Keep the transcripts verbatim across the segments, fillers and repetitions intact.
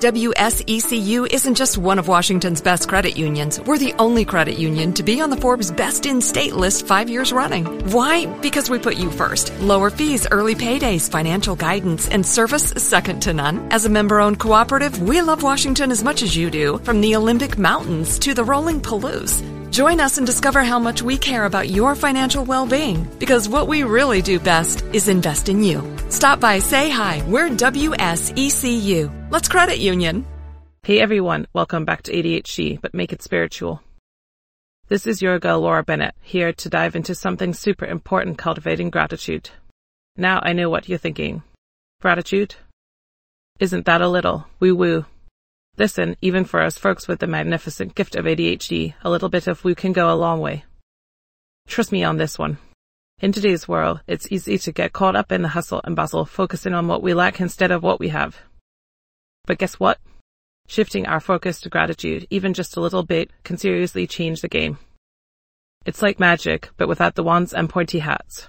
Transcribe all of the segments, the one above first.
W S E C U isn't just one of Washington's best credit unions. We're the only credit union to be on the Forbes Best in State list five years running. Why? Because we put you first. Lower fees, early paydays, financial guidance, and service second to none. As a member-owned cooperative, we love Washington as much as you do, from the Olympic Mountains to the rolling Palouse. Join us and discover how much we care about your financial well-being, because what we really do best is invest in you. Stop by, say hi. We're W S E C U. Let's credit union. Hey everyone, welcome back to A D H D, but make it spiritual. This is your girl Laura Bennett, here to dive into something super important: cultivating gratitude. Now I know what you're thinking. Gratitude? Isn't that a little woo-woo? Listen, even for us folks with the magnificent gift of A D H D, a little bit of woo can go a long way. Trust me on this one. In today's world, it's easy to get caught up in the hustle and bustle, focusing on what we lack instead of what we have. But guess what? Shifting our focus to gratitude, even just a little bit, can seriously change the game. It's like magic, but without the wands and pointy hats.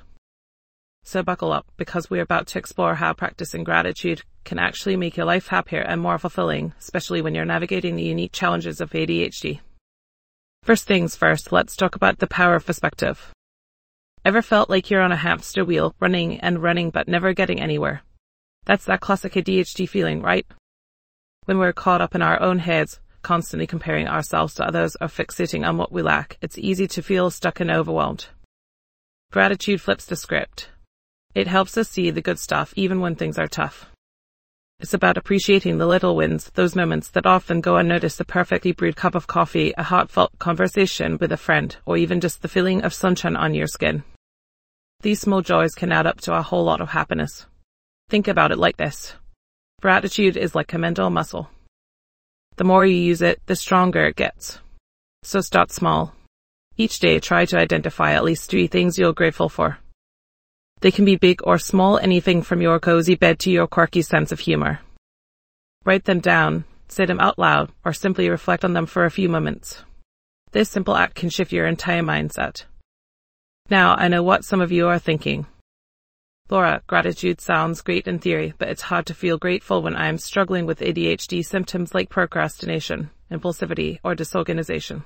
So buckle up, because we're about to explore how practicing gratitude can actually make your life happier and more fulfilling, especially when you're navigating the unique challenges of A D H D. First things first, let's talk about the power of perspective. Ever felt like you're on a hamster wheel, running and running but never getting anywhere? That's that classic A D H D feeling, right? When we're caught up in our own heads, constantly comparing ourselves to others or fixating on what we lack, it's easy to feel stuck and overwhelmed. Gratitude flips the script. It helps us see the good stuff even when things are tough. It's about appreciating the little wins, those moments that often go unnoticed: the perfectly brewed cup of coffee, a heartfelt conversation with a friend, or even just the feeling of sunshine on your skin. These small joys can add up to a whole lot of happiness. Think about it like this. Gratitude is like a mental muscle. The more you use it, the stronger it gets. So start small. Each day, try to identify at least three things you're grateful for. They can be big or small, anything from your cozy bed to your quirky sense of humor. Write them down, say them out loud, or simply reflect on them for a few moments. This simple act can shift your entire mindset. Now, I know what some of you are thinking. Laura, gratitude sounds great in theory, but it's hard to feel grateful when I'm struggling with A D H D symptoms like procrastination, impulsivity, or disorganization.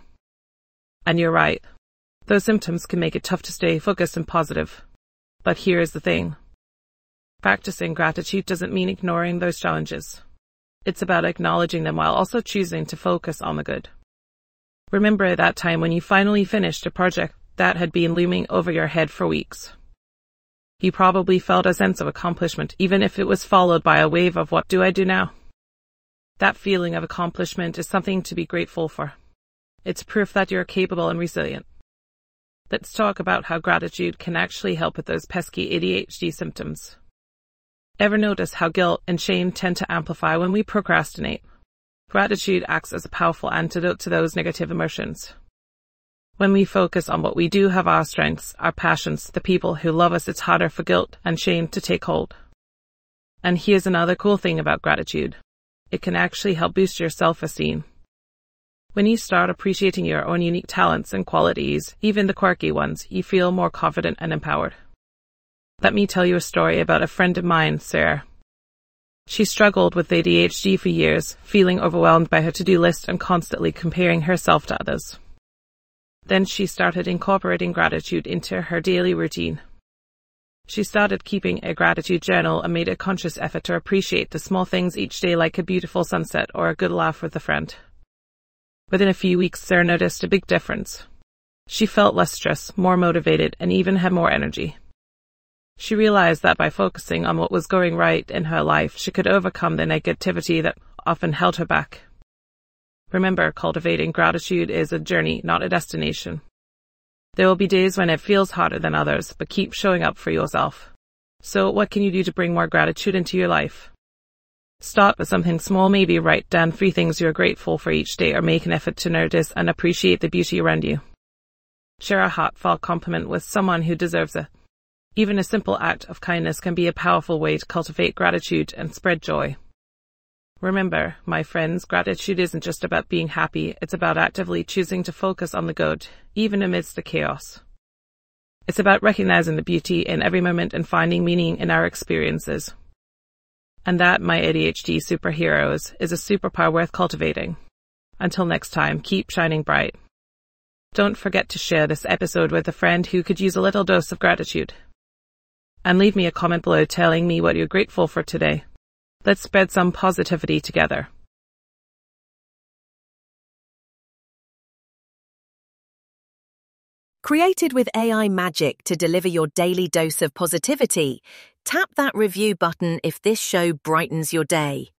And you're right. Those symptoms can make it tough to stay focused and positive. But here's the thing. Practicing gratitude doesn't mean ignoring those challenges. It's about acknowledging them while also choosing to focus on the good. Remember that time when you finally finished a project that had been looming over your head for weeks. You probably felt a sense of accomplishment, even if it was followed by a wave of "what do I do now?" That feeling of accomplishment is something to be grateful for. It's proof that you're capable and resilient. Let's talk about how gratitude can actually help with those pesky A D H D symptoms. Ever notice how guilt and shame tend to amplify when we procrastinate? Gratitude acts as a powerful antidote to those negative emotions. When we focus on what we do have, our strengths, our passions, the people who love us, it's harder for guilt and shame to take hold. And here's another cool thing about gratitude. It can actually help boost your self-esteem. When you start appreciating your own unique talents and qualities, even the quirky ones, you feel more confident and empowered. Let me tell you a story about a friend of mine, Sarah. She struggled with A D H D for years, feeling overwhelmed by her to-do list and constantly comparing herself to others. Then she started incorporating gratitude into her daily routine. She started keeping a gratitude journal and made a conscious effort to appreciate the small things each day, like a beautiful sunset or a good laugh with a friend. Within a few weeks, Sarah noticed a big difference. She felt less stressed, more motivated, and even had more energy. She realized that by focusing on what was going right in her life, she could overcome the negativity that often held her back. Remember, cultivating gratitude is a journey, not a destination. There will be days when it feels harder than others, but keep showing up for yourself. So what can you do to bring more gratitude into your life? Start with something small. Maybe write down three things you're grateful for each day, or make an effort to notice and appreciate the beauty around you. Share a heartfelt compliment with someone who deserves it. Even a simple act of kindness can be a powerful way to cultivate gratitude and spread joy. Remember, my friends, gratitude isn't just about being happy, it's about actively choosing to focus on the good, even amidst the chaos. It's about recognizing the beauty in every moment and finding meaning in our experiences. And that, my A D H D superheroes, is a superpower worth cultivating. Until next time, keep shining bright. Don't forget to share this episode with a friend who could use a little dose of gratitude. And leave me a comment below telling me what you're grateful for today. Let's spread some positivity together. Created with A I magic to deliver your daily dose of positivity, tap that review button if this show brightens your day.